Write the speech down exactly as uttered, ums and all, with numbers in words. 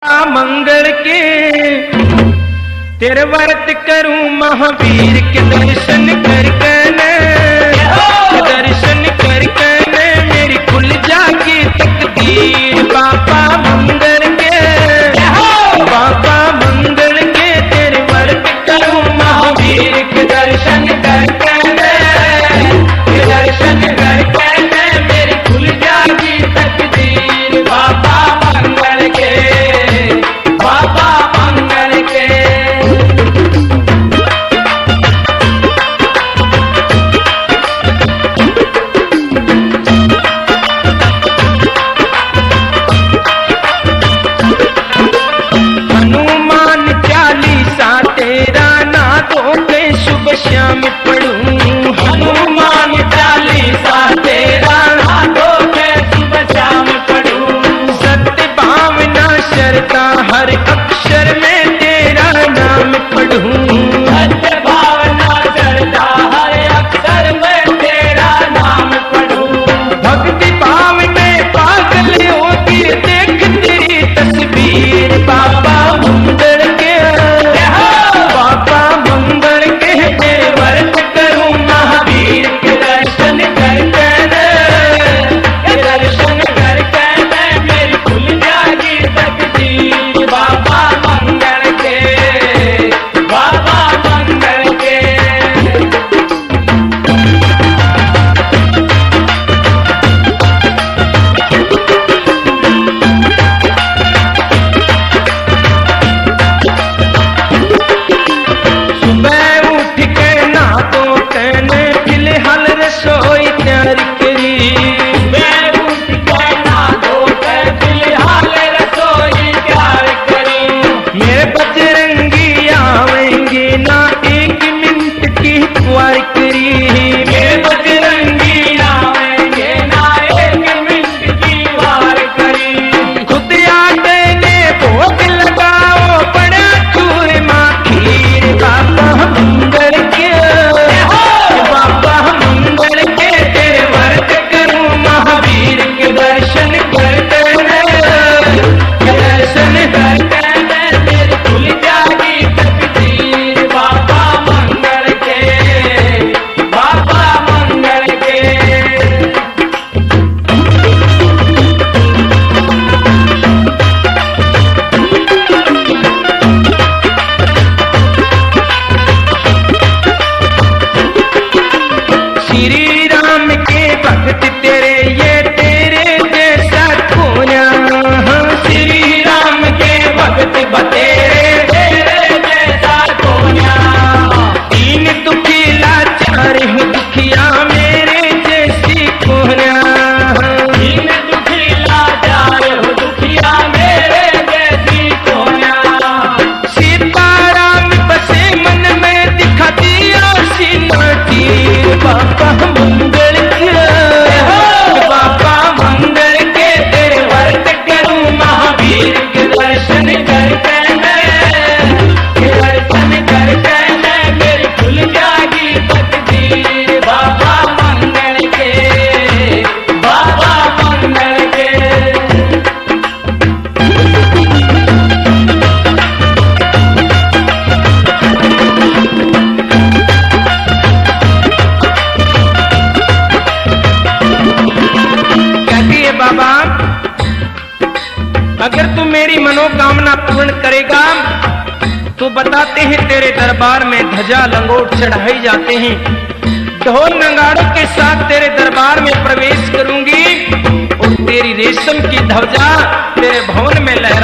मंगल के तेरे व्रत करूं महावीर के दर्शन करके दर्शन करके मेरी खुल जागी तकदीर। बाबा मंगल के बाबा मंगल के तेरे व्रत करूं महावीर के दर्शन करके दर्शन करके मेरी खुल जागी तकदीर। बाबा मंगल के बाबा मंगल के हनुमान चालीसा तेरा ना दो के शुभ श्याम पढ़ूं। हनुमान चालीसा तेरा ना दो के शुभ श्याम पढ़ूं। सत्य भावना श्रद्धा हर अक्षर में तेरा नाम पढ़ूं। सत्य भावना श्रद्धा हर अक्षर में तेरा नाम पढ़ूं। भक्ति भाव में पागल होती देख तेरी तस्वीर। बाबा मंगल के बाबा मंगल के तेरे व्रत करूं महावीर के दर्शन करके दर्शन करके मेरी खुल जागी तकदीर। बाबा मंगल के बाबा मंगल के सुबह उठ के ना तो कहने फिलहाल रसोई तैयार करी। सुबह उठ के ना तो कह फिलहाल रसोई तैयार करी। मेरे बजरंगी आवेंगे ना एक मिनट की पुकार करी। मेरे बजरंगी आवेंगे ना एक मिनट की वार करी। खुद आटे ने भोग लगाओ बड़ा चूरमा खीर। बाबा मंगल के बाबा मंगल के तेरे व्रत करूं महावीर के दर्शन करके दर्शन करके मेरी खुल जागी तकदीर। बाबा मंगल के बाबा मंगल के श्री राम के भक्त तेरे ये तेरे जैसा कोना। श्री राम के भक्त बतेरे तेरे जैसा कोना। तीन दुखी लाचार हूँ दुखिया मेरे जैसी कोना। तीन दुखी लाचार हूँ दुखिया मेरे जैसी कोना। सीताराम बसे मन में दिखा दिया सीना तीर। बाबा मंगल के बाबा मंगल के तेरे व्रत करूं महावीर के दर्शन करके दर्शन करके मेरी खुल जागी तकदीर। बाबा मंगल के बाबा मंगल के कहती है बाबा अगर तू मेरी मनोकामना पूर्ण करेगा तो बताते हैं तेरे दरबार में ध्वजा लंगोट चढ़ाई जाते हैं। ढोल नगाड़ों के साथ तेरे दरबार में प्रवेश करूंगी और तेरी रेशम की ध्वजा तेरे भवन में लहरा